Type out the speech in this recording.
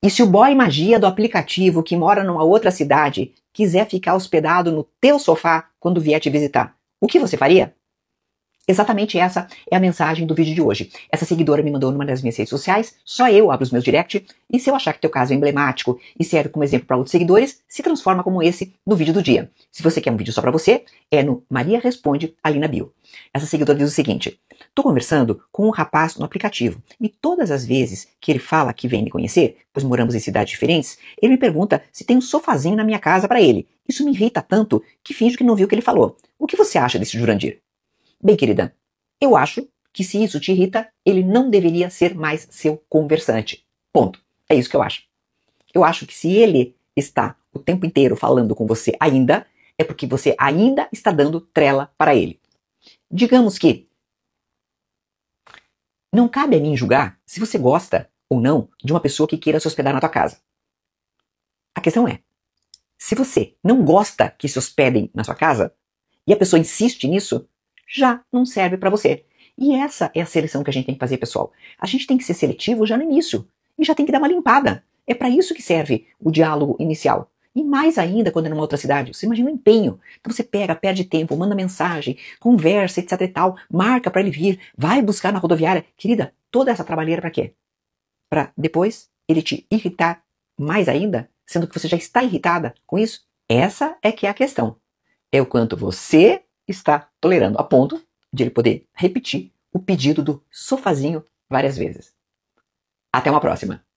E se o boy magia do aplicativo que mora numa outra cidade quiser ficar hospedado no teu sofá quando vier te visitar, o que você faria? Exatamente essa é a mensagem do vídeo de hoje. Essa seguidora me mandou numa das minhas redes sociais, só eu abro os meus direct, e se eu achar que teu caso é emblemático e serve como exemplo para outros seguidores, se transforma como esse no vídeo do dia. Se você quer um vídeo só para você, é no Maria Responde ali na bio. Essa seguidora diz o seguinte: tô conversando com um rapaz no aplicativo e todas as vezes que ele fala que vem me conhecer, pois moramos em cidades diferentes, ele me pergunta se tem um sofazinho na minha casa para ele. Isso me irrita tanto que finjo que não viu o que ele falou. O que você acha desse Jurandir? Bem, querida, eu acho que se isso te irrita, ele não deveria ser mais seu conversante. Ponto. É isso que eu acho. Eu acho que se ele está o tempo inteiro falando com você ainda, é porque você ainda está dando trela para ele. Digamos que não cabe a mim julgar se você gosta ou não de uma pessoa que queira se hospedar na tua casa. A questão é, se você não gosta que se hospedem na sua casa e a pessoa insiste nisso, já não serve para você. E essa é a seleção que a gente tem que fazer, pessoal. A gente tem que ser seletivo já no início. E já tem que dar uma limpada. É para isso que serve o diálogo inicial. E mais ainda quando é numa outra cidade. Você imagina o empenho. Então você pega, perde tempo, manda mensagem, conversa, etc e tal, marca para ele vir, vai buscar na rodoviária. Querida, toda essa trabalheira para quê? Para depois ele te irritar mais ainda, sendo que você já está irritada com isso? Essa é que é a questão. É o quanto você está tolerando, a ponto de ele poder repetir o pedido do sofazinho várias vezes. Até uma próxima!